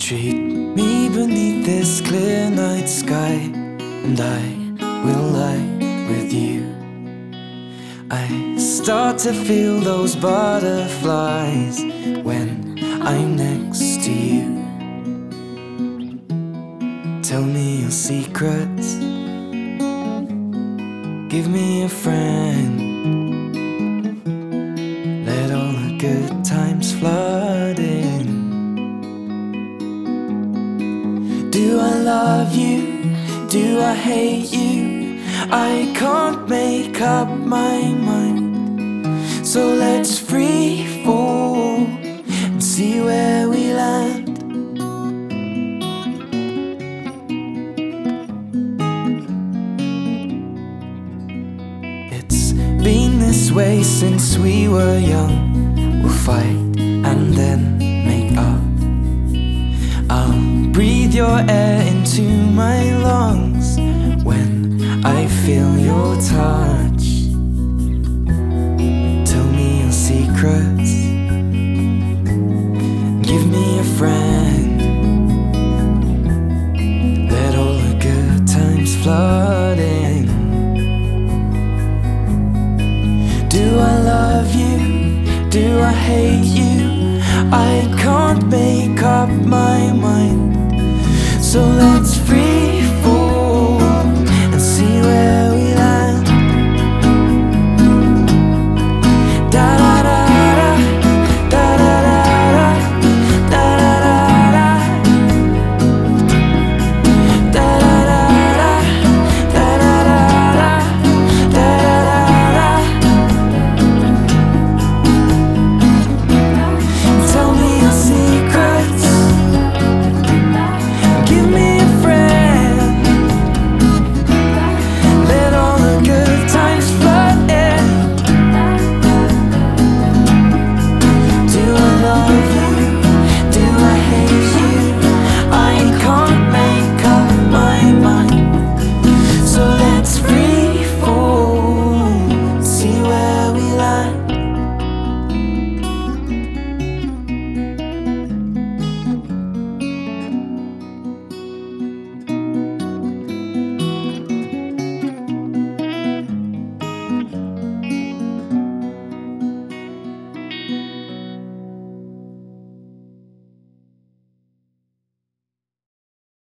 Treat me beneath this clear night sky, and I will lie with you. I start to feel those butterflies when I'm next to you. Tell me your secrets, give me a friend. Let all the good times flood in. Do I love you? Do I hate you? I can't make up my mind. So let's free fall and see where we land. It's been this way since we were young. We'll fight and then make up. I'll breathe your air into my